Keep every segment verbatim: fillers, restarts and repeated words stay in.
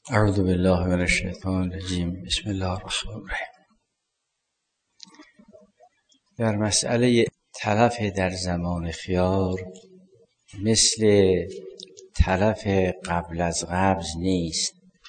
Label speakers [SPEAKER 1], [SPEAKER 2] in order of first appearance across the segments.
[SPEAKER 1] اعوذ بالله من الشیطان الرجیم. بسم الله الرحمن الرحیم. در مسئله تلف در زمان خیار مثل تلف قبل از قبض نیست.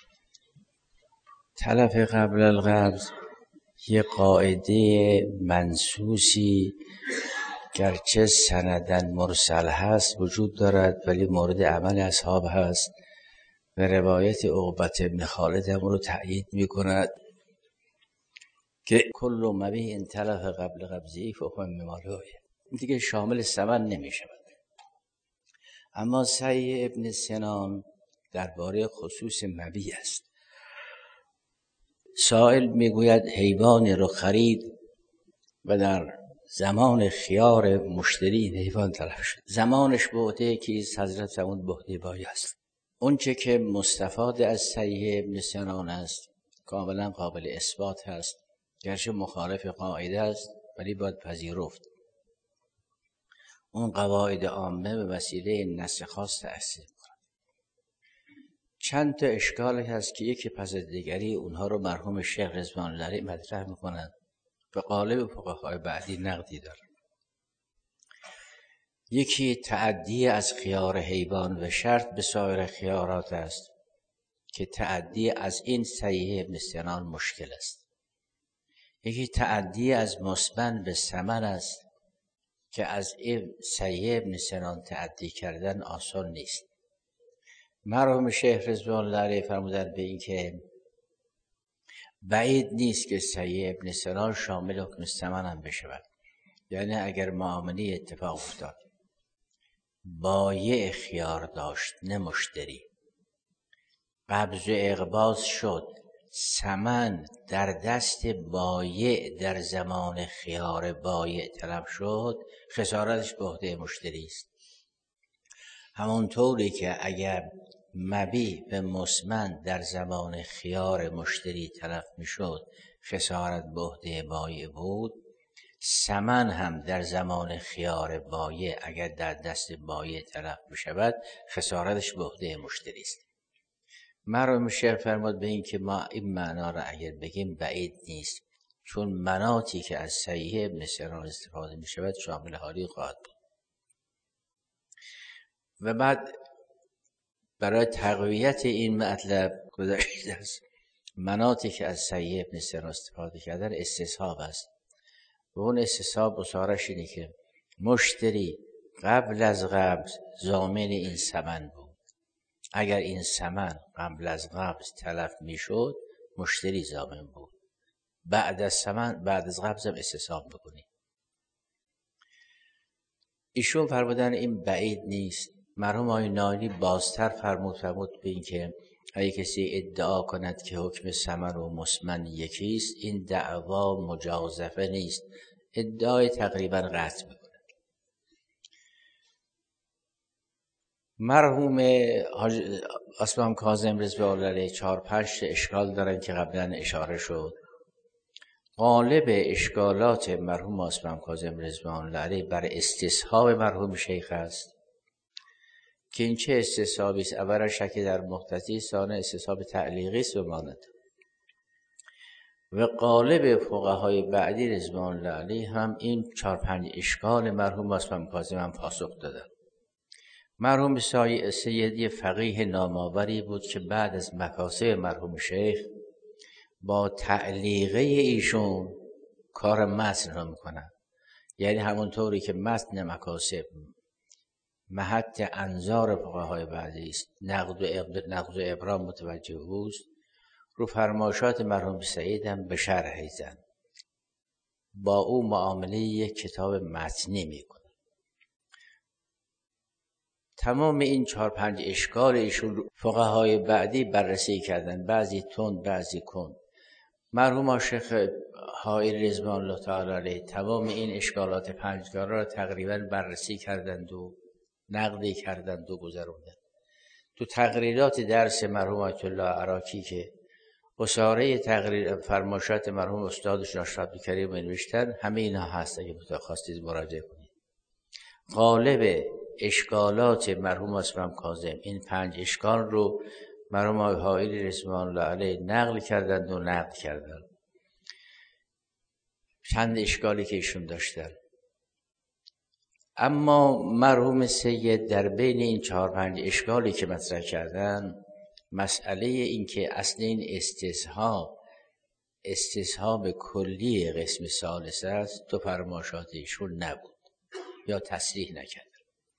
[SPEAKER 1] تلف قبل القبض یه قاعده منصوصی گرچه سندن مرسل هست وجود دارد، ولی مورد عمل اصحاب هست و روایت عقبة بن خالد هم رو تأیید می کند که کل مبیع تلف قبل قبضی فهو ممالوه، دیگه شامل ثمن نمی شود. اما سعی ابن سنان درباره خصوص مبیع است. سائل می گوید حیوان رو خرید و در زمان خیار مشتری حیوان تلف شد. زمانش به عهده کیست؟ حضرت فرمود به عهده بایی است. اون چه که مستفاد از صحیح ابن سنان است کاملا قابل اثبات هست، گرچه مخالف قاعده است ولی باید پذیرفت. اون قواعد عامه به وسیله نص خاص تأثیر می‌کند. چند تا اشکال هست که یکی پس از دیگری اونها رو مرحوم شیخ رضوان الله علیه مطرح می‌کنند. به قالب فقهای بعدی نقدی دارد. یکی تعدی از خیار حیوان و شرط به سایر خیارات است که تعدی از این صحیح ابن سنان مشکل است. یکی تعدی از مسمن به ثمن است که از این صحیح ابن سنان تعدی کردن آسان نیست. مرحوم شیخ رضوان الله علیه فرمودند به این که بعید نیست که صحیح ابن سنان شامل حکم ثمن هم بشود. یعنی اگر معامله اتفاق افتاد بایع خیار داشت نه مشتری، قبض و اقباض شد، ثمن در دست بایع در زمان خیار بایع طلب شد، خسارتش به عهده مشتری است. همونطوری که اگر مبیع به مسمن در زمان خیار مشتری تلف میشد خسارت به عهده بایع بود، ثمن هم در زمان خیار بایع اگر در دست بایع تلف بشود خسارتش به عهده مشتری است. مرحوم شیخ فرمود به این که ما این معنا را اگر بگیم بعید نیست، چون مناطی که از صحیح ابن سنان استفاده می شود شامل حالی خواهد بود. و بعد برای تقویت این مطلب گذاشته است مناطی که از صحیح ابن سنان استفاده کردن استصحاب است و اون استصحاب اصارش اینه که مشتری قبل از قبض ضامن این ثمن بود. اگر این ثمن قبل از قبض تلف میشد مشتری ضامن بود. بعد از ثمن بعد از قبض هم استصحاب بکنی. ایشون فرمودن این بعید نیست. مرحوم آقای نایلی بازتر فرمود فرمود به این که اگه کسی ادعا کند که حکم ثمن و مسمن یکیست این دعوا مجازفه نیست، ادعای تقریبا قطع میکند. مرحوم اسبام کاظم رضوان الله علیه چهار پنج اشکال دارن که قبلا اشاره شد. غالب اشکالات مرحوم اسبام کاظم رضوان الله علیه بر استصحاب مرحوم شیخ است که این چه استصحابی است؟ اولا شک در مقتضی، ثانیا استصحاب تعلیقی است و مانند. و غالب فقهای بعدی رضوان الله علیه هم این چهار پنج اشکال مرحوم اسبام کاظم هم پاسخ دادن. مرحوم سیدی فقیه نامآوری بود که بعد از مکاسب مرحوم شیخ با تعلیقه ایشون کار متن را میکنن. یعنی همونطوری که متن مکاسب محط انظار فقهای بعدی است، نقد و نقد و ابرام متوجه اوست، رو فرمایشات مرحوم سعید هم به شرح زن با او معامله یک کتاب متنی میکنه. تمام این چهار پنج اشکال ایشون فقهای بعدی بررسی کردن، بعضی تند بعضی کند. مرحوم شیخ حائری رضوان الله تعالی علیه تمام این اشکالات پنجگانه را تقریبا بررسی کردند و نقدی کردند و گذروندند. تو تقریرات درس مرحوم آیت الله عراقی که اساره تقریر فرمایشات مرحوم استادشون اشرف عبدالکریم نوشتن همه اینها هست، اگه خواستید مراجعه کنید. غالب اشکالات مرحوم اسبام کاظم این پنج اشکال رو مرحوم آقای حائری رضوان الله علیه نقل کردند و نقد کردند چند اشکالی که ایشون داشتن. اما مرحوم سید در بین این چهار پنج اشکالی که مطرح کردن، مسئله این که اصل این استصحاب استصحاب کلی قسم ثالث است تو فرمایشات ایشون نبود یا تصریح نکرد.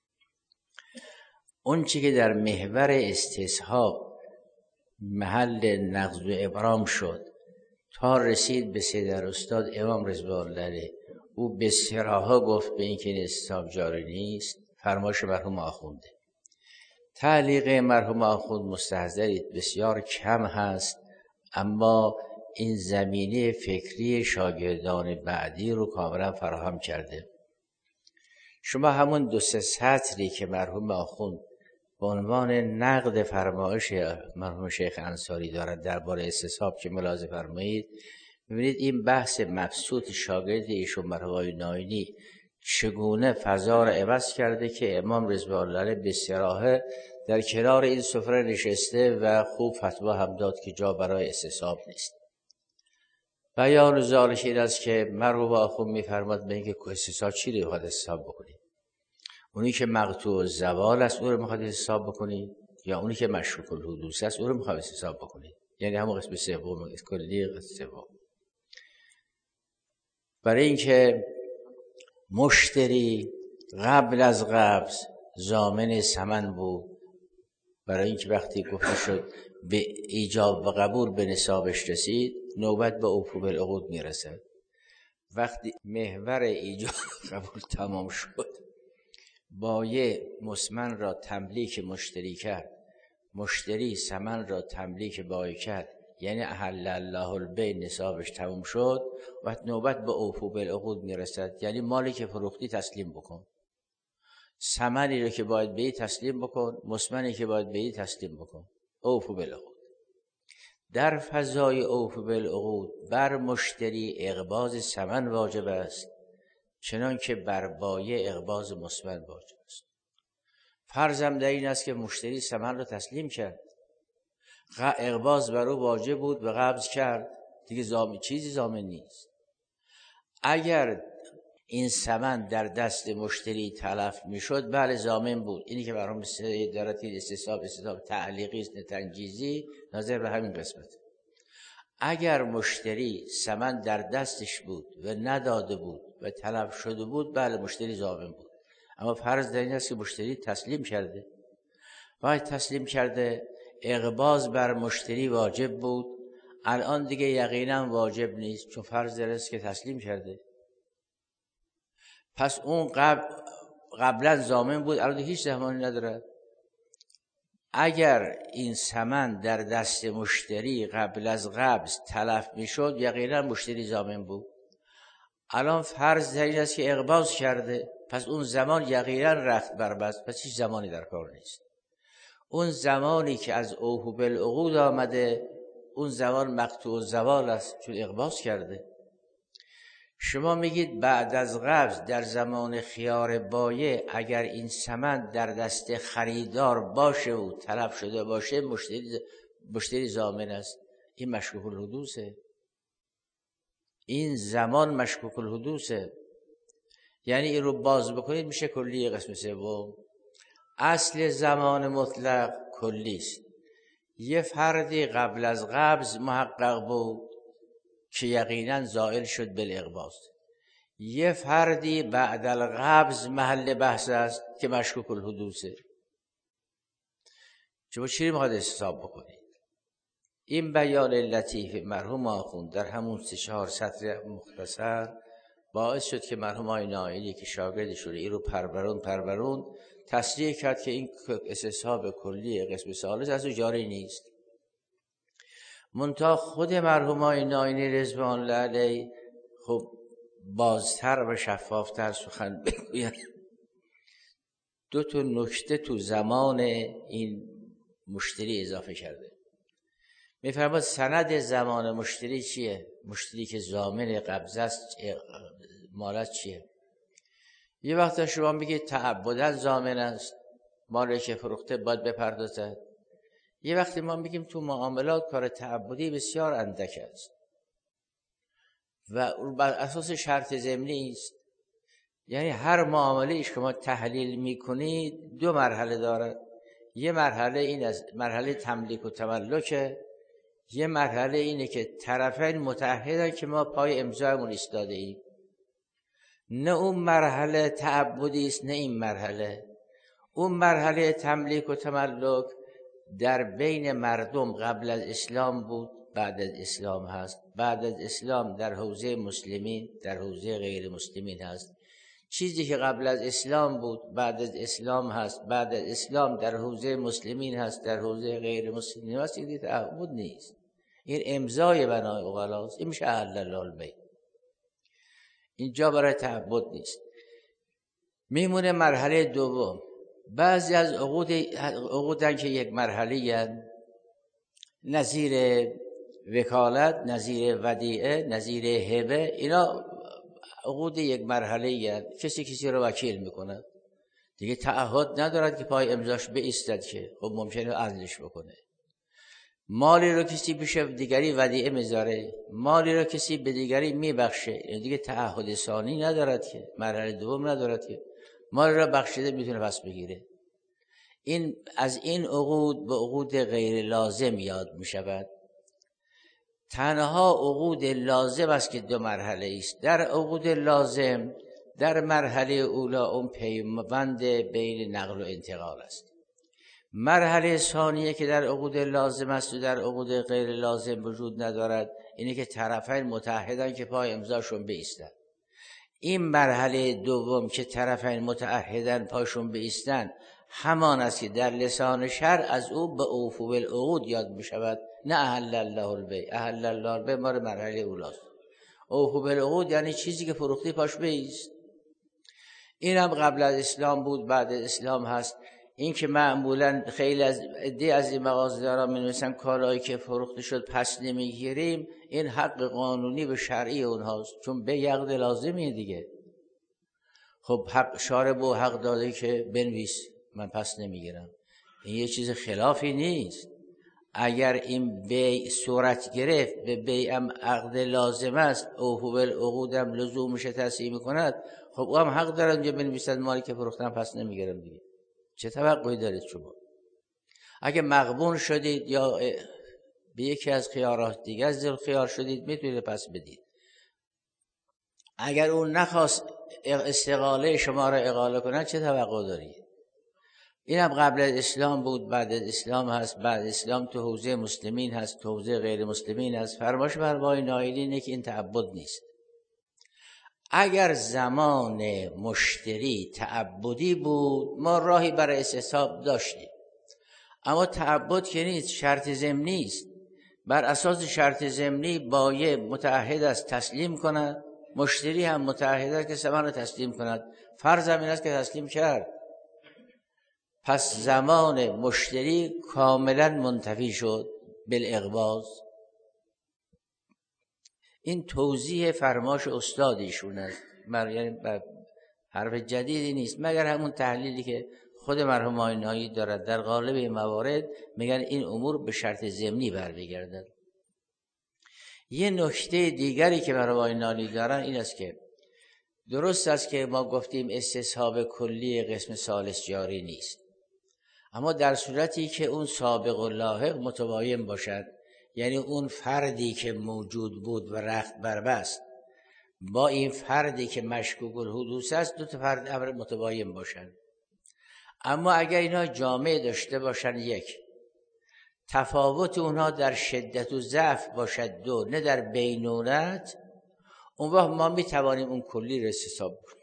[SPEAKER 1] اون چی که در محور استصحاب محل نقض و ابرام شد تا رسید به سید استاد امام رضوان الله علیه، او به صراحت گفت به این که این استصحاب جاری نیست، فرمایش مرحوم آخونده. تعلیق مرحوم آخوند مستحضرید بسیار کم هست، اما این زمینه فکری شاگردان بعدی رو کاملا فراهم کرده. شما همون دو سه سطری که مرحوم آخوند به عنوان نقد فرمایش مرحوم شیخ انصاری دارد درباره استصحاب که ملاحظه فرمایید، ببینید این بحث مبسوط شاگرد ایشون مرحوم آقای ناینی چگونه فضا را عوض کرده که امام رضوان الله علیه به صراحت در کنار این سفره نشسته و خوب فتوا هم داد که جا برای استصحاب نیست. بیان ذالک این است که مرحوم آخوند می‌فرماد به اینکه استصحاب چی رو می‌خواد استصحاب بکنید؟ اونی که مقطوع زوال است او رو می‌خواد استصحاب بکنید یا اونی که مشکوک الحدوث است او رو می‌خواد استصحاب بکنید؟ یعنی همون قسم سوم کلی قسم سوم. برای اینکه مشتری قبل از قبض ضامن ثمن بود، برای اینکه وقتی گفته شد به ایجاب و قبول به نصابش رسید، نوبت به اوفو بالعقود میرسد. وقتی محور ایجاب و قبول تمام شد، بایع مسمن را تملیک مشتری کرد، مشتری ثمن را تملیک بایع کرد، یعنی احل الله البیع نصابش تموم شد، و نوبت به اوفو بالعقود میرسد، یعنی مالی که فروختی تسلیم بکن، ثمنی رو که باید بهی تسلیم بکن، مسمنی که باید بهی تسلیم بکن. اوفو بالعقود. در فضای اوفو بالعقود بر مشتری اقباض ثمن واجب است، چنان که بر بایع اقباض مسمن واجب است. فرضم در این است که مشتری ثمن رو تسلیم کرد، اقباض بر او واجب بود و قبض کرد، دیگه زامن چیزی زامن نیست. اگر این ثمن در دست مشتری تلف میشد، بله زامن بود. اینی که برام دارد استصحاب استصحاب تعلیقی است، تنجیزی، نظر به همین قسمت. اگر مشتری ثمن در دستش بود و نداده بود و تلف شده بود، بله مشتری زامن بود. اما فرض در این است که مشتری تسلیم کرده، وقتی تسلیم کرده اقباض بر مشتری واجب بود، الان دیگه یقینا واجب نیست، چون فرض در است که تسلیم کرده. پس اون قبل قبلا ضامن بود، الان هیچ زمانی نداره. اگر این ثمن در دست مشتری قبل از قبض تلف میشد، یقینا مشتری ضامن بود. الان فرض در این است که اقباض کرده، پس اون زمان یقینا رخت بربست، پس هیچ زمانی در کار نیست. اون زمانی که از اوفو بالعقود آمده، اون زمان مقطوع زوال است، چون اقباض کرده. شما میگید بعد از قبض در زمان خیار بایع اگر این ثمن در دست خریدار باشه و تلف شده باشه، مشتری مشتری ضامن است. این مشکوک الحدوثه. این زمان مشکوک الحدوثه، یعنی این رو باز بکنید میشه کلی قسم سوم. اصل زمان مطلق کلی است. یه فردی قبل از قبض محقق بود که یقینا زائل شد بالاقباض، یه فردی بعد القبض محل بحث است که مشکوک الحدوثه. شما چی میخواد حساب بکنید؟ این بیان لطیف مرحوم آخوند در همون سه چهار سطر مختصر باعث شد که مرحوم آقای ناینی که شاگردش رو این رو پرورون پرورون تصریح کرد که این استصحاب کلی قسم ثالث از او جاری نیست. منتها خود مرحوم آقای ناینی رضوان الله علیه خب بازتر و شفافتر سخن بگوید. دو تا نکته تو زمان این مشتری اضافه کرده. میفرماد سند زمان مشتری چیه؟ مشتری که ضامن قبض است مالت چیه؟ یه وقتا شما میگید تعبداً ضامن است، مالی که فروخته باید بپردازد. یه وقتی ما میگیم تو معاملات کار تعبدی بسیار اندک است و بر اساس شرط ضمنی است. یعنی هر معامله که شما تحلیل میکنید دو مرحله داره. یه مرحله این از مرحله تملیک و تملکه، یه مرحله اینه که طرفین متعهدن که ما پای امضایمون ایستاده ایم. نه اون مرحله تعبدی است نه این مرحله. اون مرحله تملیک و تملک در بین مردم قبل از اسلام بود، بعد از اسلام هست. بعد از اسلام در حوزه مسلمین، در حوزه غیر مسلمین هست. چیزی که قبل از اسلام بود بعد از اسلام هست، بعد از اسلام در حوزه مسلمین هست، در حوزه غیر مسلمین هست، این تعبد نیست. این امضای بنای اغلاست. این میشه اهل الله البیع. اینجا برای تعبد نیست. میمونه مرحله دوم. بعضی از عقود عقودن که یک مرحله هستند، نظیر وکالت، نظیر ودیعه، نظیر هبه، اینا عقود یک مرحله هستند. کسی کسی رو وکیل میکنه دیگه، تعهد ندارد که پای امضاش بایستد که خب ممکنه عزلش بکنه. مالی رو کسی پیش دیگری ودیعه میذاره، مالی رو کسی به دیگری میبخشه، دیگه تعهد ثانی ندارد که، مرحله دوم ندارد که مال را بخشیده میتونه پس بگیره. این از این عقود به عقود غیر لازم یاد میشود. تنها عقود لازم است که دو مرحله است. در عقود لازم در مرحله اولا اون پیوند بین نقل و انتقال است. مرحله ثانیه که در عقود لازم است و در عقود غیر لازم وجود ندارد، اینه که طرفین متعهدن که پای امضاشون بایستن. این مرحله دوم که طرفین متعهدن پاشون بایستن همان است که در لسان شرع از او به اوفو بالعقود یاد می شود، نه احل الله البیع. احل الله البیع مال مرحله اولاست. اوفو بالعقود یعنی چیزی که فروختی پاش بایست. این هم قبل از اسلام بود، بعد از اسلام هست. این که معمولا خیلی از عده از این مغازه‌دارا می‌نویسن کالایی که فروخته شد پس نمیگیریم، این حق قانونی و شرعی اونهاست، چون به یقد لازمیه دیگه. خب حق شارب و حق داده که بنویس من پس نمیگیرم. این یه چیز خلافی نیست. اگر این بیع صورت گرفت، به بیعم عقد لازم است، اوفو بالعقودم لزومش تصحیح میکند، خب او هم حق دارن که بنویسن مالی که فروختن پس نمیگیرم دیگه. چه توقعی دارید شما؟ اگه مغبون شدید یا به یکی از خیارات دیگه از ذل خیار شدید میتونید پس بدید. اگر اون نخواست استقاله شما را اقاله کنن چه توقع دارید؟ این هم قبل از اسلام بود، بعد از اسلام هست. بعد از اسلام تو حوزه مسلمین هست، تو حوزه غیر مسلمین هست. فرمایش بر نایلی اینه که این تعبد نیست. اگر زمان مشتری تعبدی بود ما راهی برای استصحاب داشتیم، اما تعبد که نیست، شرط ضمنی است. بر اساس شرط ضمنی بایع متعهد است تسلیم کند، مشتری هم متعهد است که ثمن را تسلیم کند. فرض این است که تسلیم کرد، پس زمان مشتری کاملا منتفی شد بالاقباض. این توضیح فرماش استادیشون است، یعنی حرف جدیدی نیست، مگر همون تحلیلی که خود مرحوم آیین‌هایی دارد. در غالب موارد میگن این امور به شرط ضمنی برمیگردد. یه نکته دیگری که مرحوم آیین‌هایی دارن این است که درست است که ما گفتیم استصحاب کلی قسم ثالث جاری نیست، اما در صورتی که اون سابق و لاحق متباین باشد، یعنی اون فردی که موجود بود و رخت بربست با این فردی که مشکوک الحدوث است دو تا فرد امر متباین باشند. اما اگر اینا جامع داشته باشند، یک، تفاوت اونها در شدت و ضعف باشد، دو، نه در بینونت، اون وقت ما میتوانیم اون کلی را استصحاب کنیم.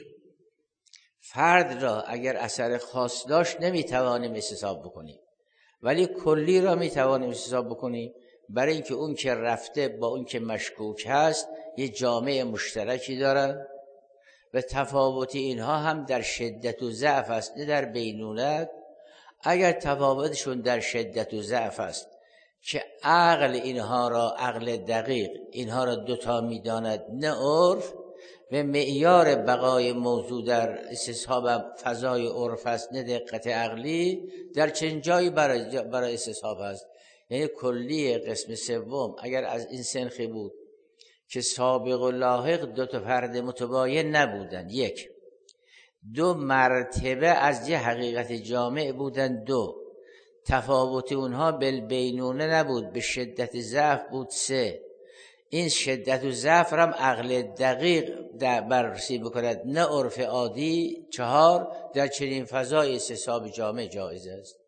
[SPEAKER 1] فرد را اگر اثر خاص داشت نمیتوانیم استصحاب بکنیم، ولی کلی را میتوانیم استصحاب بکنیم، برای اینکه اون که رفته با اون که مشکوک هست یه جامعه مشترکی دارن و تفاوت اینها هم در شدت و ضعف است، نه در بینونت. اگر تفاوتشون در شدت و ضعف است که عقل اینها را، عقل دقیق اینها را دوتا میداند نه عرف، و معیار بقای موضوع در استصحاب فضای عرف است نه دقت عقلی، در چنین جایی برای برای استصحاب است. یعنی کلی قسم سوم اگر از این سنخی بود که سابق و لاحق دو تا فرد متباین نبودند، یک. دو مرتبه از یه حقیقت جامع بودند، دو. تفاوت اونها بالبینونه نبود، به شدت ضعف بود، سه. این شدت و ضعف را هم عقل دقیق بررسی بکند نه عرف عادی، چهار. در چنین فضای استصحاب جامع جایز است.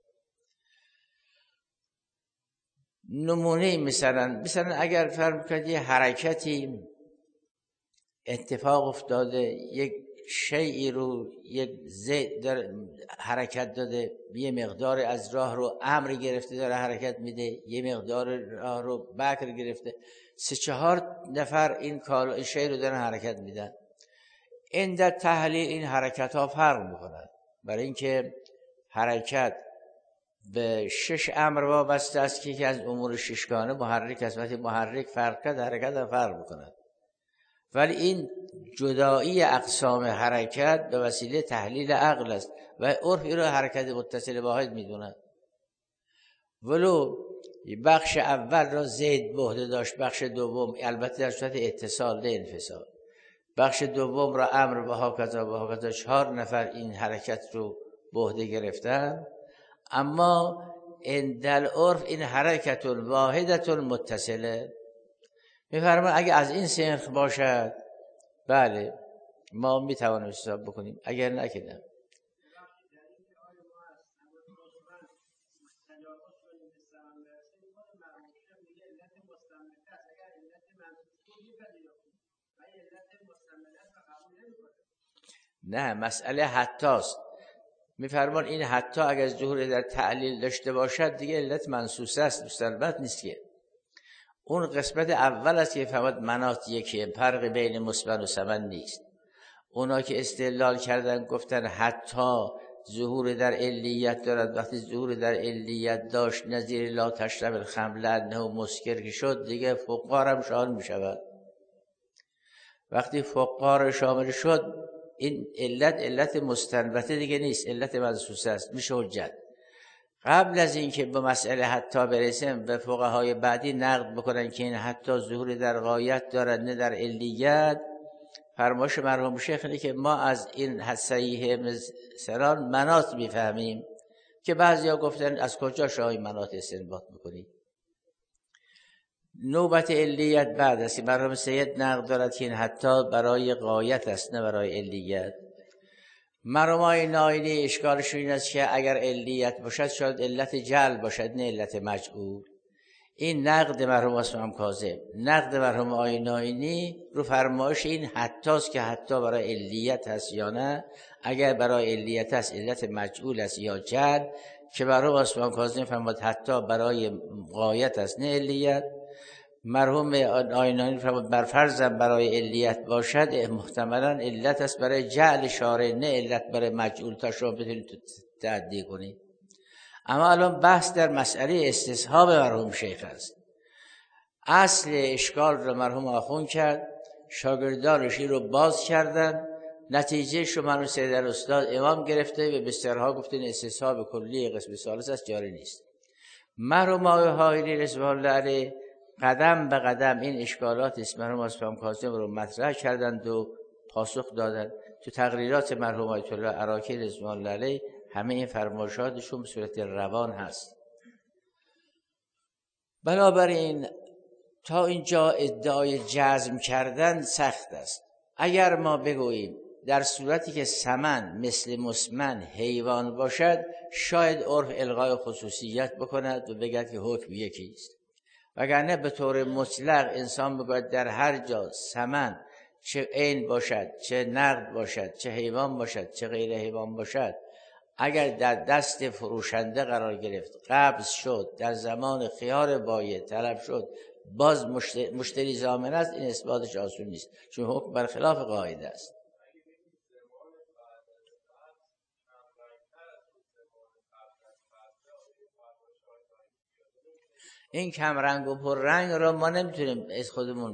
[SPEAKER 1] نمونه مثلا مثلا اگر فرض کنید یه حرکتی اتفاق افتاده، یک شیئی رو یک زید در حرکت داده، یه مقدار از راه رو امر گرفته داره حرکت میده، یه مقدار راه رو بکر گرفته، سه چهار نفر این کار این شی رو دارن حرکت میدن. این در تحلیل این حرکت ها فرق میکنن، برای اینکه حرکت به شش امر وابسته است که یکی از امور ششگانه محرک است. وقتی محرک فرق کرد حرکت ها فرق میکنن. ولی این جدایی اقسام حرکت به وسیله تحلیل عقل است و عرف این رو حرکت متصل واحد میدونه. ولو بخش اول را زید به عهده داشت، بخش دوم البته در صورت اتصال نه انفصال، بخش دوم را امر و هاکذا و هاکذا، چهار نفر این حرکت رو به عهده گرفتن. اما عند العرف این حرکت واحدت متصله. میفرماید اگه از این سنخ باشد بله ما میتوانیم حساب بکنیم، اگر نکنیم نه. مسئله حتی است. میفرمان این حتی اگر ظهور در تعلیل داشته باشد دیگه علت منصوصه است، مستلزم نیست. که اون قسمت اول است که فهمت مناط یکیه، فرق بین مثبت و ثمن نیست. اونا که استدلال کردن گفتن حتی ظهور در علیت دارد، وقتی ظهور در علیت داشت نظیر لا تشرب الخمر لانه مسکر که شد دیگه فقار هم شامل می شود. وقتی فقار شامل شد این علت علت مستنبطه دیگه نیست، علت منصوصه است، میشه حجت. قبل از اینکه به مسئله حتی برسیم به فقهای بعدی نقد بکنن که این حتی ظهور در غایت دارد نه در علیت، فرمایش مرحوم شیخ اینه که ما از این صحیح مثلا مناط میفهمیم که بعضیا گفتن از کجا شما این مناط استنباط میکنید. نوبت علیت بعد است که مرحوم سید نقد دارد که این حتی برای غایت است نه برای علیت. مرحوم آقای ناینی اشکالشون این است که اگر علیت باشد شاید علت جعل باشد نه علت مجعول. این نقد مرحوم اسمم کاظم، نقد مرحوم آقای ناینی رو فرمایش این حتی است که حتی برای علیت هست یا نه. اگر برای علیت هست علت مجعول است یا جعل، که مرحوم اسمم کاظم فرمود حتی برای غایت است نه علیت. مرحوم آقای ناینی فرمود بر فرضم برای علیت باشد محتملا علت است برای جعل شارع نه علت برای مجعول، تا شما بتونید تعدی کنید. اما الان بحث در مسئله استصحاب مرحوم شیخ است. اصل اشکال رو مرحوم آخوند کرد، شاگردانش رو باز کردن، نتیجه شو مرحوم سید الاستاد امام گرفته و بسیارها گفتن استصحاب کلی قسم ثالث است، جاری نیست. مرحوم آقای حائری رضوان الله علیه قدم به قدم این اشکالات است مرحوم اسمم کاظم رو مطرح کردند و پاسخ دادند. تو تقریرات مرحوم آیت الله عراقی رضوان الله علیه همه این فرمایشاتشون به صورت روان هست. بنابراین تا اینجا ادعای جزم کردن سخت است. اگر ما بگوییم در صورتی که سمن مثل مسمن حیوان باشد شاید عرف الغای خصوصیت بکند و بگد که حکم یکی است، وگرنه به طور مطلق انسان بگوید در هر جا سمن چه عین باشد، چه نقد باشد، چه حیوان باشد، چه غیر حیوان باشد، اگر در دست فروشنده قرار گرفت، قبض شد، در زمان خیار بایع طلب شد، باز مشتری, مشتری ضامن است، این اثباتش آسون نیست، چون حکم برخلاف قاعده است. این کم رنگ و پر رنگ را ما نمیتونیم از خودمون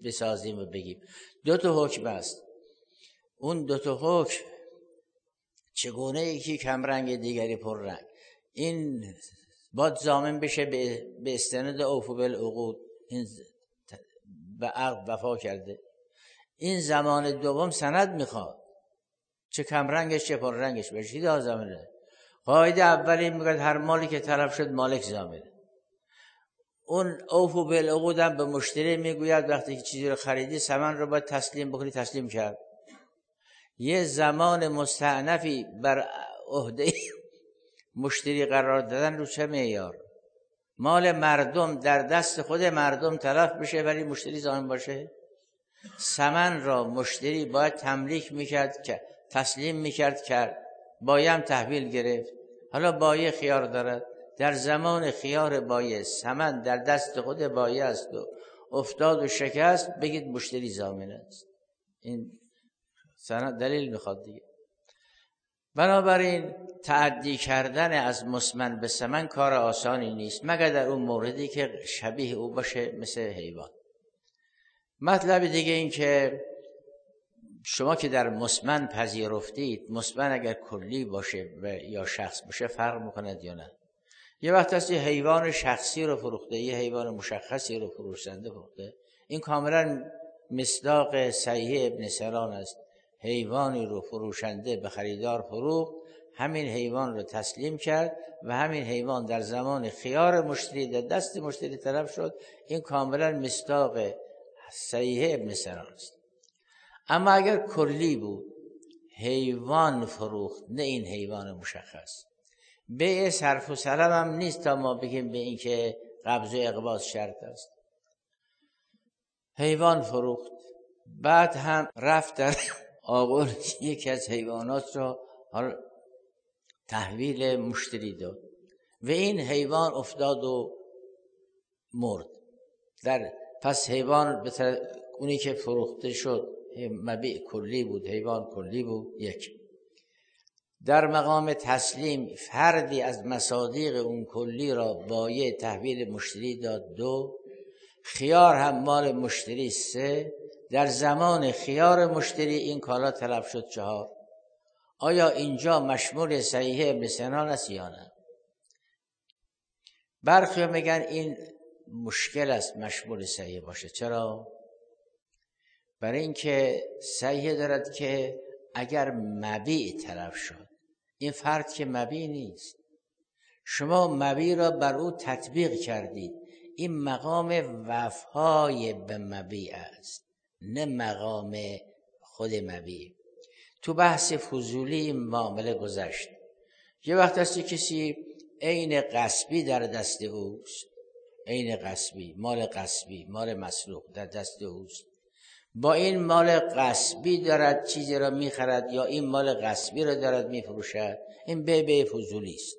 [SPEAKER 1] بسازیم و بگیم. دو تا حکم است. اون دو تا حکم چگونه یکی کمرنگ دیگری پررنگ، این باید ضامن بشه به استناد اوفو بالعقود، این به عقد وفا کرده. این زمان دوم سند میخواد، چه کمرنگش چه پررنگش بشه دا ضامنه. قاعده اولی میگه هر مالی که طرف شد مالک ضامنه. اون اوفو بالعقود هم به مشتری میگوید وقتی که چیزی رو خریدی ثمن رو باید تسلیم بکنی، تسلیم کرد. یه زمان مستعنفی بر عهده مشتری قرار دادن رو چه معیار؟ مال مردم در دست خود مردم تلف بشه ولی مشتری ضامن باشه؟ ثمن را مشتری باید تملیک میکرد که تسلیم میکرد کرد، بایم تحویل گرفت. حالا بایه خیار دارد، در زمان خیار بایه ثمن در دست خود بایه است و افتاد و شکست، بگید مشتری ضامن است. این سند دلیل میخواد دیگه. بنابراین تعدی کردن از مسمن به ثمن کار آسانی نیست، مگر در اون موردی که شبیه او باشه مثل حیوان. مطلب دیگه این که شما که در مسمن پذیرفتید، مسمن اگر کلی باشه و یا شخص باشه فرق میکند یا نه؟ یه وقت هست یه حیوان شخصی رو فروخته، یه حیوان مشخصی رو فروشنده فروخته، این کاملا مصداق صحیح ابن سیران است. حیوانی رو فروشنده به خریدار فروخت، همین حیوان رو تسلیم کرد و همین حیوان در زمان خیار مشتری در دست مشتری طرف شد. این کاملا مصداق صحیح ابن سیران است. اما اگر کلی بود، حیوان فروخت نه این حیوان مشخص، بیع صرف و سلم هم نیست تا ما بگیم به این که قبض و اقباض شرط است. حیوان فروخت، بعد هم رفت در آغل یکی از حیوانات را تحویل مشتری داد و این حیوان افتاد و مرد. در پس حیوان به طرف اونی که فروخته شد مبیع کلی بود، حیوان کلی بود. یک، در مقام تسلیم فردی از مصادیق اون کلی را بایع تحویل مشتری داد. دو، خیار هم مال مشتری. سه، در زمان خیار مشتری این کالا تلف شد. چهار، آیا اینجا مشمول صحیح ابن سیران است یا نه؟ برخی میگن این مشکل است مشمول صحیح باشه. چرا؟ برای اینکه صحیح دارد که اگر مبیع تلف شد، این فرد که مبیع نیست، شما مبیع را بر او تطبیق کردید، این مقام وفای به مبیع است نه مقام خود مبیع. تو بحث فضولی این معامله گذشت. یه وقت هستی کسی عین غصبی در دست اوست، عین غصبی، مال غصبی، مال مسروق در دست اوست، با این مال غصبی دارد چیزی را میخرد یا این مال غصبی را دارد میفروشد. این بیع بیع فضولی است.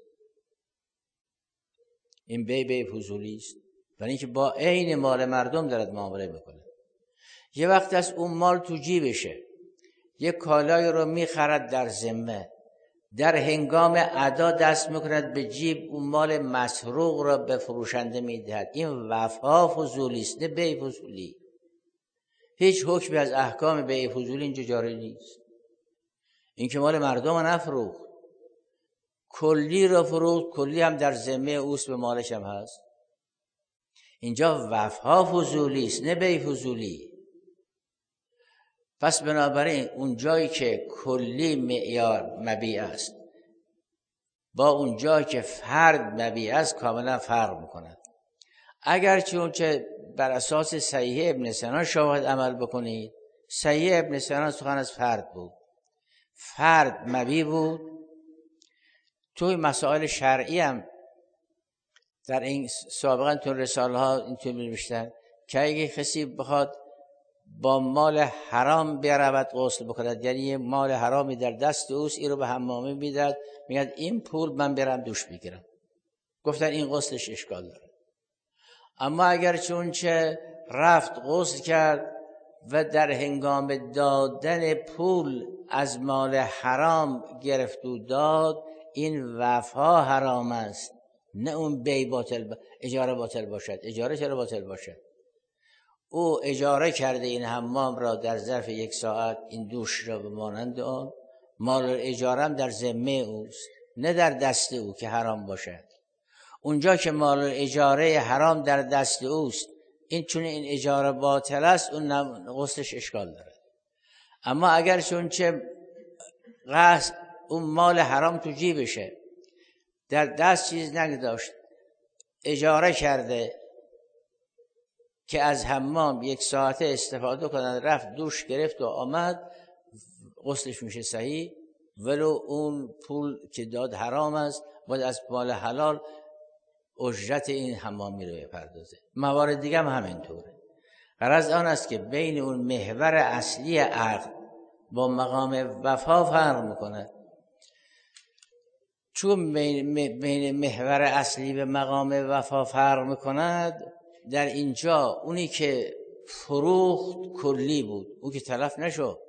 [SPEAKER 1] این بیع بیع فضولی است، برای اینکه با عین مال مردم دارد معامله میکنه. یه وقت از اون مال تو جیبشه، یک کالای رو میخرد در ذمه، در هنگام ادا دست میکند به جیب، اون مال مسروق را به فروشنده میدهد. این وفا فضولی است نه بیع فضولی. هیچ حکمی از احکام بیع فضولی اینجا جاری نیست. این که مال مردم نفروخت، کلی را فروخت، کلی هم در ذمه اوست، به مالش هم هست. اینجا وفا فضولی است نه بیع فضولی. پس بنابراین اون جایی که کلی معیار مبیع است با اون جایی که فرد مبیع است کاملا فرق میکند. اگر چون که بر اساس صحیح ابن سیران شما عمل بکنید، صحیح ابن سیران سخن از فرد بود، فرد مبیع بود. توی مسائل شرعی هم در این سابقا تو رساله ها اینطور می‌نوشتن که اگه کسی بخواد با مال حرام برود غسل بکند، یعنی یه مال حرامی در دست اوست، این رو به حمامه میداد، میگه این پول من برم دوش بگیرم، گفتن این غسلش اشکال داره. اما اگر چون چه رفت غسل کرد و در هنگام دادن پول از مال حرام گرفت و داد، این وفا حرام است نه اون بی باطل ب... اجاره باطل باشد. اجاره چرا باطل باشد؟ او اجاره کرده این حمام را در ظرف یک ساعت، این دوش را به مانند آن، مال اجاره هم در ذمه اوست نه در دست او که حرام باشد. اونجا که مال اجاره حرام در دست اوست، این چون این اجاره باطل است، اون غسلش اشکال داره. اما اگر چون چه قصد اون مال حرام تو جیبشه، در دست چیز نگذاشت، اجاره کرده که از حمام یک ساعته استفاده کنند، رفت دوش گرفت و آمد، غسلش میشه صحیح، ولو اون پول که داد حرام است، باید از مال حلال اجرت این حمامی رو بپردازه. موارد دیگه هم همینطوره. غرض آن است که بین اون محور اصلی عقد با مقام وفا فرق میکنه. چون بین محور اصلی به مقام وفا فرق میکند، در اینجا اونی که فروخت کلی بود، اون که تلف نشد.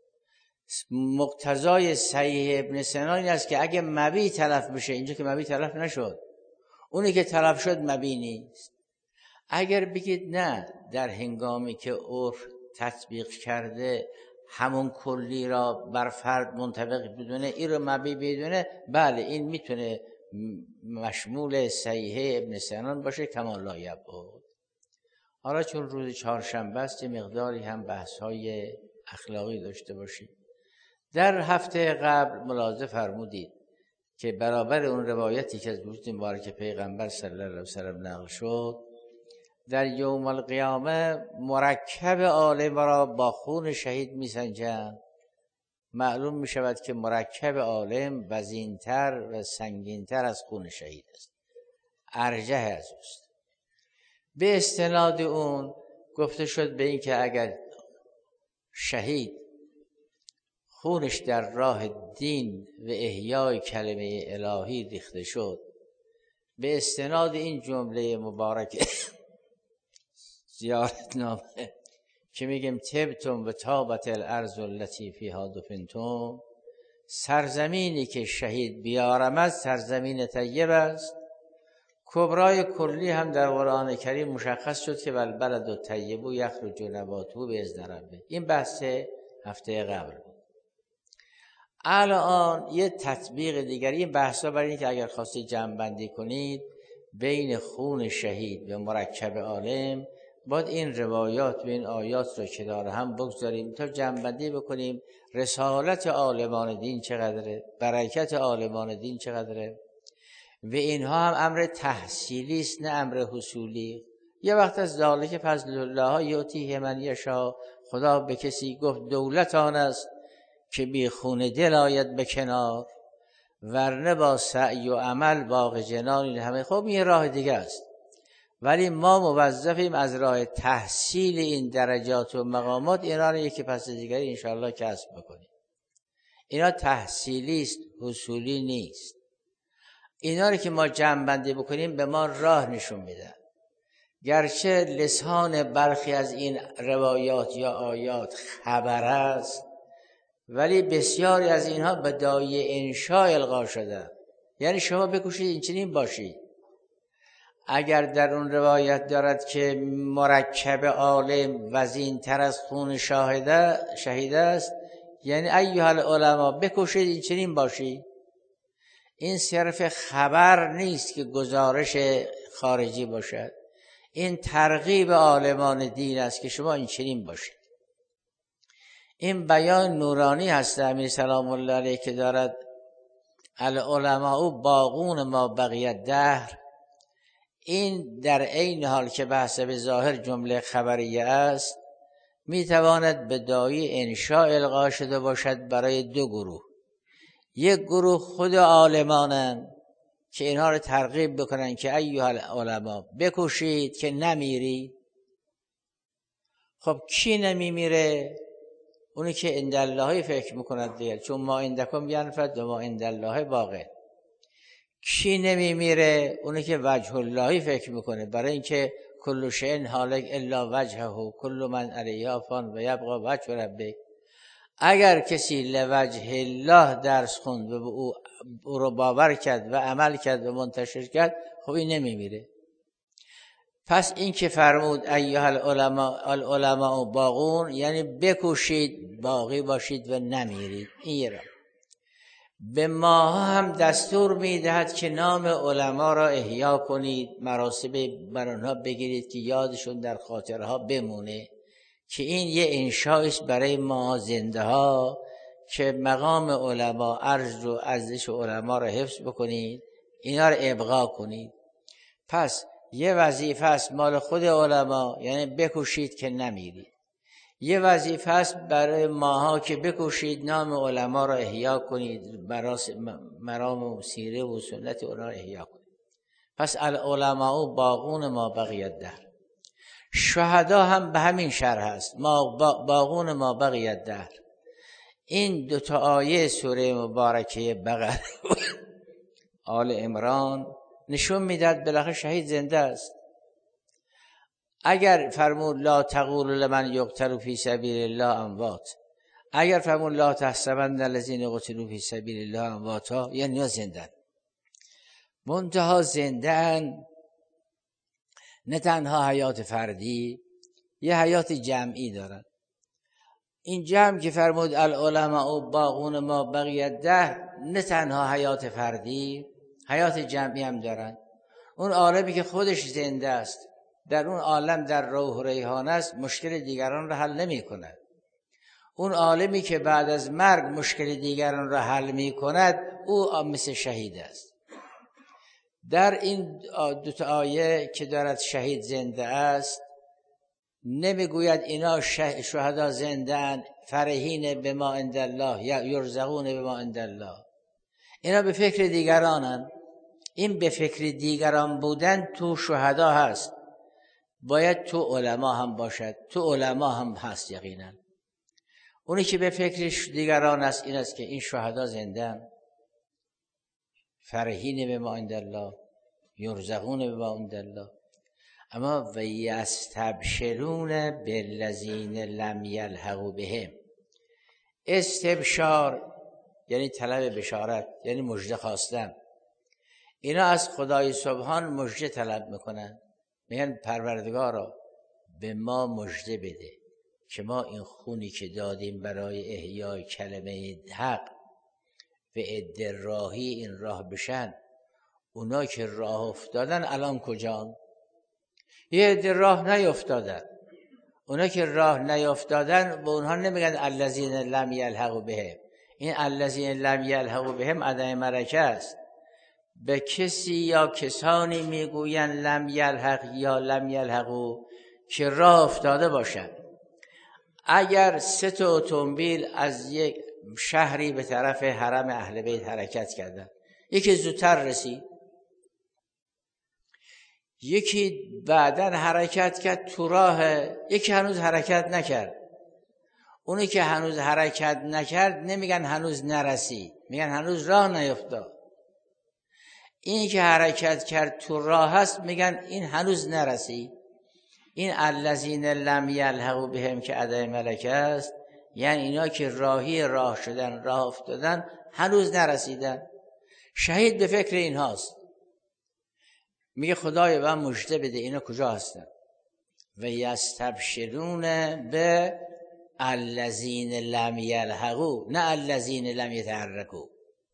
[SPEAKER 1] مقتضای صحیح ابن سینا این است که اگه مبیع تلف بشه، اینجا که مبیع تلف نشد، اونی که تلف شد مبیع نیست. اگر بگید نه، در هنگامی که عرف تطبیق کرده همون کلی را بر فرد منطبق بدونه، این رو مبیع بدونه، بله این میتونه مشمول صحیح ابن سینا باشه، کما لا یبعد. حالا چون روز چهارشنبه است، یه مقداری هم بحث‌های اخلاقی داشته باشیم. در هفته قبل ملاحظه فرمودید که برابر اون روایتی که از وجود مبارک پیغمبر صلی الله علیه و سلم نقل شد، در یوم القیامه مرکب عالم را با خون شهید میسنجند. معلوم میشود که مرکب عالم وزینتر و سنگینتر از خون شهید است، ارجح از اوست. به استناد اون گفته شد به این که اگر شهید خونش در راه دین و احیای کلمه الهی ریخته شد، به استناد این جمله مبارک زیارت نامه که میگیم تبتم و تابت الارض التي فیها دفنتم، سرزمینی که شهید بیارمد سرزمین طیب است. کبرای کلی هم در قرآن کریم مشخص شد که والبلد الطیب یخرج نباته باذن ربه. این بحث هفته قبل بود. الان یه تطبیق دیگری این بحثا برای اینکه اگر خواستید جمع بندی کنید بین خون شهید و مرکب عالم، باید این روایات و این آیات رو کنار هم بگذاریم تا جمع بندی بکنیم رسالت عالمان دین چقدره، برکت عالمان دین چقدره. و اینها هم امر تحصیلی است نه امر حصولی. یه وقت از ذالک فضل الله یؤتیه من یشاء، خدا به کسی گفت دولت آن است که بی خون دل آید به کنار، ورنه با سعی و عمل باغ جنان. این همه خب این راه دیگه است، ولی ما موظفیم از راه تحصیل این درجات و مقامات اینا رو یکی پس دیگری انشاءالله کسب بکنیم. اینا تحصیلی است، حصولی نیست. اینا رو که ما جمع بندی بکنیم به ما راه نشون میدن. گرچه لسان برخی از این روایات یا آیات خبر است، ولی بسیاری از اینها به دایه انشاء القا شده. یعنی شما بکوشید این چنین باشید. اگر در اون روایت دارد که مرکب عالم وزین تر از خون شاهده شهید است، یعنی ایها العلماء بکوشید این چنین باشید. این صرف خبر نیست که گزارش خارجی باشد، این ترغیب عالمان دین است که شما این چنین باشید. این بیان نورانی هست امیر سلام الله علیه که دارد العلماء باقون ما بقیت دهر. این در عین حال که بحث به ظاهر جمله خبریه است، میتواند به دایه انشاء القا شده باشد برای دو گروه. یک گروه خود عالمانند که اینها رو ترغیب بکنن که ایها العلماء بکوشید که نمیری. خب کی نمیمیره؟ اونی که عند الله فکر میکند دیگه، چون ما عندکم ینفد و ما عند الله باقی. کی نمیمیره؟ اونی که وجه الله فکر میکنه، برای اینکه کل شیء هالک الا وجهه کل من علیها فان و یبقى وجه ربک. اگر کسی لوجه الله درس خوند و او, او رو باور کرد و عمل کرد و منتشر کرد، خب این نمیمیره. پس این که فرمود ایها العلماء العلماء باقون، یعنی بکوشید باقی باشید و نمیرید. این یه راه. به ما هم دستور میدهد که نام علما را احیا کنید، مراسم بر آنها بگیرید که یادشون در خاطرها بمونه، که این یه انشایش برای ما زنده ها که مقام علما، عرض و ارزش علما را حفظ بکنید، اینا را ابقا کنید. پس یه وظیفه است مال خود علما، یعنی بکوشید که نمیرید. یه وظیفه است برای ماها که بکوشید نام علما را احیا کنید، مرام و سیره و سنت اونا را احیا کنید. پس العلماء باقون ما بقیت دهر. شهدا هم به همین شرح است، ما باقون ما بقیت دهر. این دو تا آیه سوره مبارکه بقره آل عمران نشون میداد بالاخره شهید زنده است. اگر فرمود لا تقولوا لمن یقتل فی سبیل الله اموات، اگر فرمود لا تحسبن الذین قتلوا فی سبیل الله امواتا، یعنی زندن. منتها زندن نه تنها حیات فردی، یه حیات جمعی دارن. این جمع که فرمود العلماء باقون ما بقیت ده، نه تنها حیات فردی، حیات جمعی هم دارن. اون عالمی که خودش زنده است، در اون عالم در روح و ریحان است، مشکل دیگران را حل نمی کند. اون عالمی که بعد از مرگ مشکل دیگران را حل می کند، او مثل شهید است. در این دو تا آیه که دارد شهید زنده است، نمیگوید اینا شهدا زنده اند فرحین بما عند الله یا یرزقون بما عند الله، اینا به فکر دیگرانن. این به فکر دیگران بودن تو شهدا هست، باید تو علما هم باشد، تو علما هم هست یقینا. اونی که به فکر دیگران است این است که این شهدا زنده فرحین بما عند الله یرزقون بما عند الله. اما و یستبشرون بالذین لم یلحقوا بهم، استبشار یعنی طلب بشارت، یعنی مژده خواستن. اینا از خدای سبحان مژده طلب میکنن، میگن پروردگارا به ما مژده بده که ما این خونی که دادیم برای احیای کلمه حق و عده راهی این راه بشن، اونا که راه افتادن الان کجان؟ یه عده راه نیفتادن. اونا که راه نیفتادن به اونها نمیگن الذین لم یلحقوا بهم. این الذین لم یلحقوا بهم عدم ملکه است. به کسی یا کسانی میگوین لم یلحق یا لم یلحقوا که راه افتاده باشن. اگر سه تا اتومبیل از یک شهری به طرف حرم اهل بیت حرکت کردن، یکی زودتر رسید، یکی بعدن حرکت کرد تو راه، یکی هنوز حرکت نکرد. اونی که هنوز حرکت نکرد نمیگن هنوز نرسید، میگن هنوز راه نیفتاد. این که حرکت کرد تو راه هست میگن این هنوز نرسید. این الذین لم یلحقوا بهم که ادای ملکه است، یعنی اینا که راهی راه شدن، راه افتادن، هنوز نرسیدن. شهید به فکر این هاست، میگه خدای من مژده بده اینا کجا هستن. و یستبشرون به الذین لم یلحقوا، نه الذین لم یتحرکوا.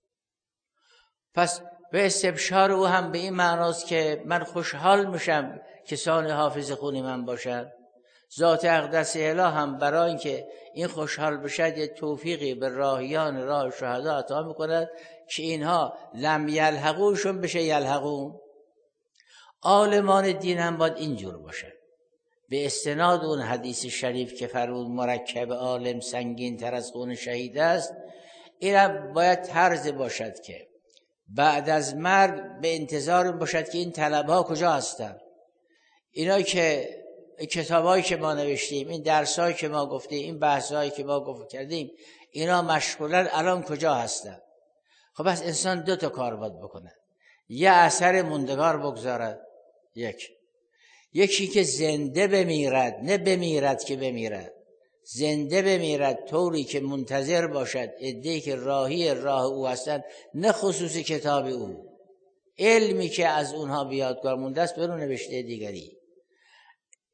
[SPEAKER 1] پس به استبشار او هم به این معناست که من خوشحال میشم کسان حافظ خونی من باشن. ذات اقدس اله هم برای اینکه این خوشحال بشد یه توفیقی به راهیان راه شهدا عطا میکند که اینها لم یلحقوشون بشه یلحقون. عالمان دین هم باید اینجور باشه. به استناد اون حدیث شریف که فرمود مرکب عالم سنگین تر از خون شهید است، این باید طرز باشد که بعد از مرگ به انتظار باشد که این طلبها کجا هستن. اینا که کتابایی که ما نوشتیم، این درسایی که ما گفتیم، این بحثایی که ما گفت کردیم، اینا مشغولن الان کجا هستن. خب بس انسان دو تا کار باید بکنه، یه اثر موندگار بگذارد، یک یکی که زنده بمیرد، نه بمیرد که بمیرد، زنده بمیرد طوری که منتظر باشد عده‌ای که راهی راه او هستند، نه خصوصی کتاب او، علمی که از اونها بیادگار مونده است برو نوشته دیگری.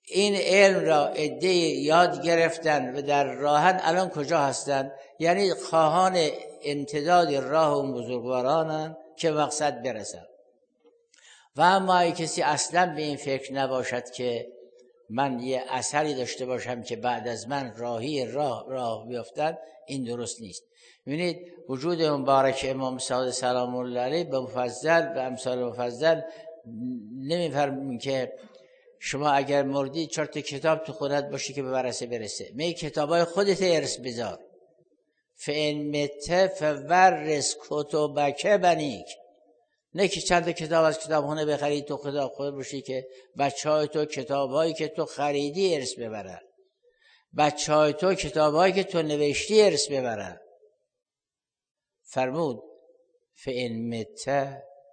[SPEAKER 1] این علم را عده یاد گرفتن و در راهن. الان کجا هستن؟ یعنی خواهان امتداد راه اون بزرگوارانن که مقصد برسن. و اما ای کسی اصلا به این فکر نباشد که من یه اثری داشته باشم که بعد از من راهی راه راه بیفتن، این درست نیست. ببینید وجود مبارک امام صادق سلام الله علیه به مفضل و امثال مفضل نمیفرمون که شما اگر مردی چهار تا کتاب تو خودت باشه که به ورثه برسه. می کتابای خودت ارث بذار. فان مت فورث کتبک بنیک. نه که چند تا کتاب از کتابخونه بخرید تو خدا خود باشی که بچهای تو کتابایی که تو خریدی ارث ببرن، بچهای تو کتابایی که تو نوشتی ارث ببرن. فرمود فان مت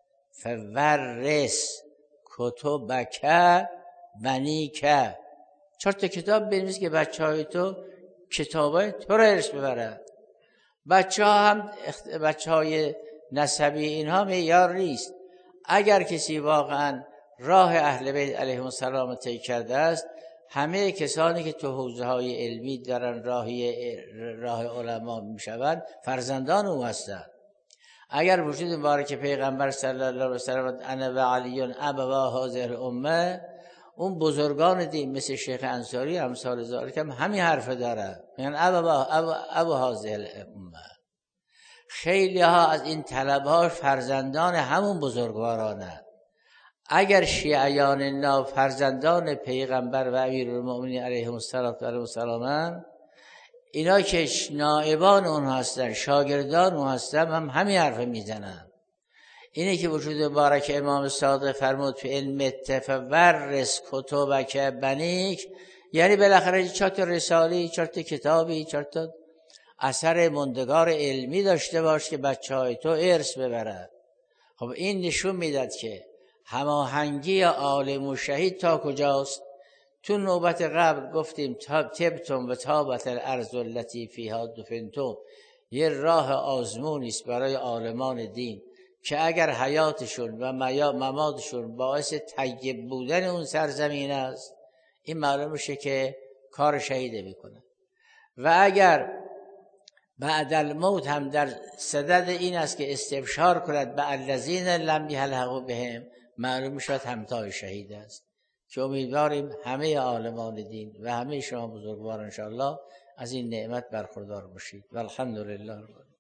[SPEAKER 1] فورث کتبک بنیک. چهار تا کتاب بنویس که بچهای تو کتابای تو را ارث ببرن. بچه ها هم بچه های نسبی اینها معیار نیست. اگر کسی واقعا راه اهل بیت علیهم السلام طی کرده است، همه کسانی که تو حوزه های علمی دارن راهی راه علما میشوند فرزندان او هستند. اگر وجود مبارک پیغمبر صلی الله علیه و سلم انا و علی ابوا هذه الامه، اون بزرگان دین مثل شیخ انصاری امثال ذالک هم همین حرف داره، میگن ابوا ابو هذه الامه. خیلی ها از این طلبها فرزندان همون بزرگوارانه. اگر شیعیان ناب فرزندان پیغمبر و امیرالمؤمنین علیهم السلام، اینا که نائبان اون هستن، شاگردان اون هستن، هم همین حرف میزنن. اینه که وجود مبارک امام صادق فرمود فی علم تفورث کتبک بنیک، یعنی بالاخره چهار تا رساله، چهار تا کتابی، چهار تا اثر مندگار علمی داشته باش که بچه های تو ارث ببرد. خب این نشون میداد که هماهنگی عالم و شهید تا کجاست. تو نوبت قبل گفتیم تبتم و تابت الارض التي فیها دفنتم، یه راه آزمونی است برای عالمان دین که اگر حیاتشون و مماتشون باعث طیب بودن اون سرزمین است، این معلوم میشه که کار شهیده میکنه. و اگر بعد الموت هم در صدد این است که استبشار کند به الذین لم یلحقوا بهم، معلوم میشد همتای شهید است. که امیدواریم همه عالمان دین و همه شما بزرگوار انشاءالله از این نعمت برخوردار باشید. والحمدلله.